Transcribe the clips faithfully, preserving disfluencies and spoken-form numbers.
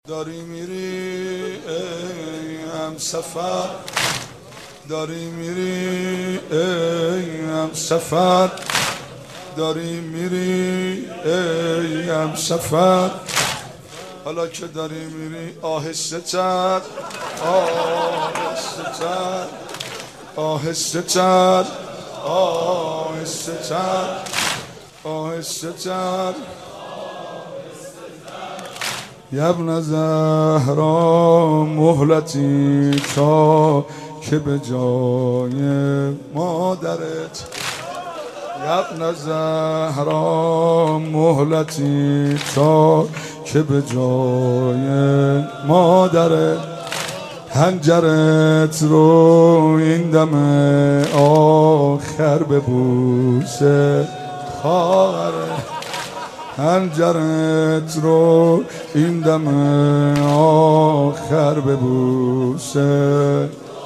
داری میری ای هم سفر، داری میری ای هم سفر، داری میری ای هم سفر. حالا که داری میری آهسته تر، آهسته تر، آهسته تر، آهسته تر، آهسته تر. ابن زهرا مهلتی تا که به جای مادرت، ابن زهرا مهلتی تا که به جای مادرت، حنجرت رو این دم آخر ببوسه خواهرت، حنجرت رو این دم آخر ببوسه.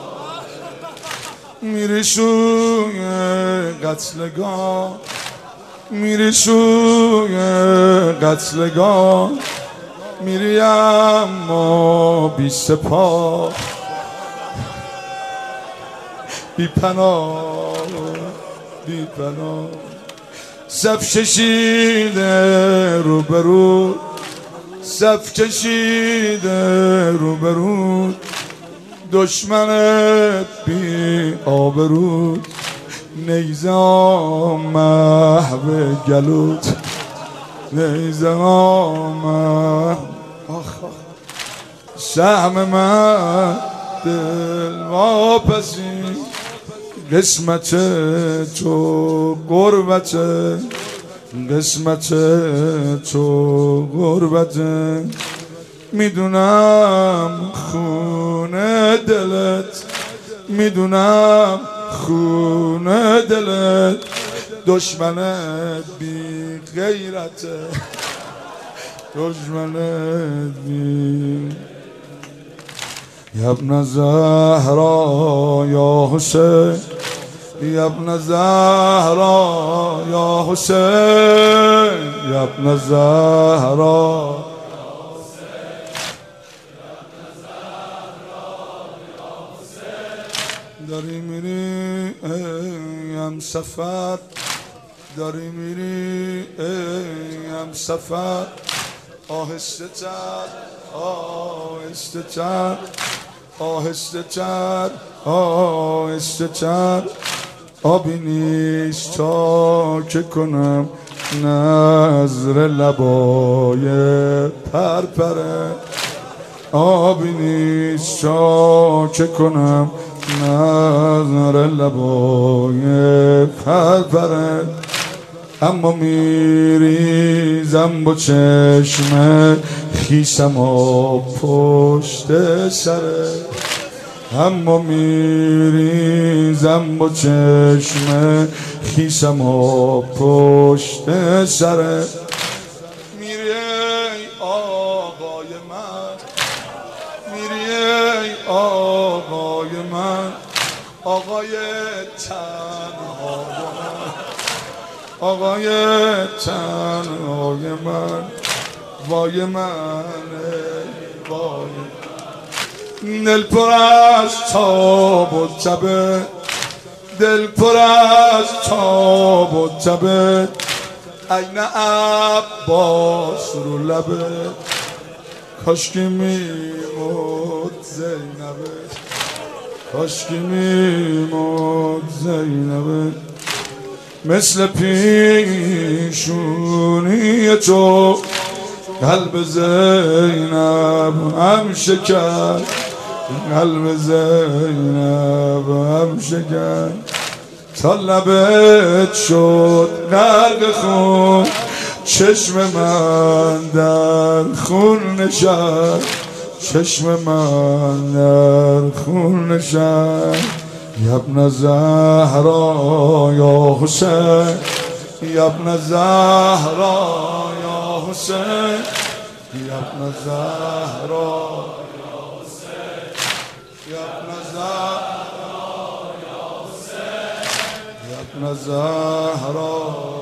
میری سوی قتلگاه، میری سوی قتلگاه، میری اما بی سپاه، بی پناه، بی پناه. صف کشیده روبرو، صف کشیده روبرو، دشمنت بی آبرو، نیزه محو گلوت، نیزه محو. سهم من دل واپسی، قسمت تو غربت، قسمت تو غربت. میدونم خونه دلت، میدونم خونه دلت، دشمنت بی غیرته، دشمنت بی. یا ابن زهرا یا حسین، یا ابن زهرا یا حسین، یا ابن زهرا. داری میری ای هم سفر، داری میری ای هم سفر، آهسته تر، آهسته تر، آهسته تر، آهسته تر. آبی نیست تا که کنم نظر لبای پرپره، آبی نیست تا که کنم نظر لبای پرپره. اما میریزم با چشم خیسم و پشت سره، اما میریزم با چشم خیسم و پشت سره. میری ای آقای من، میری ای آقای من، آقای تنهای من، آقای تنهای من. وای من وای، دل پر از تاب و تبه، دل پر از تاب و تبه. عین عباس رو لبه، کاشکی میمود زینبه، کاشکی میمود زینبه. مثل پیشونی تو قلب زینب هم شکر، قلب زینب هم شکر. تا لبت شد غرق خون، چشم من در خون نشست، چشم من در خون نشست. یا ابن زهرا یا حسین، یا ابن زهرا یا حسین، یا ابن زهرا یا حسین، یا ابن زهرا یا حسین، یا ابن زهرا.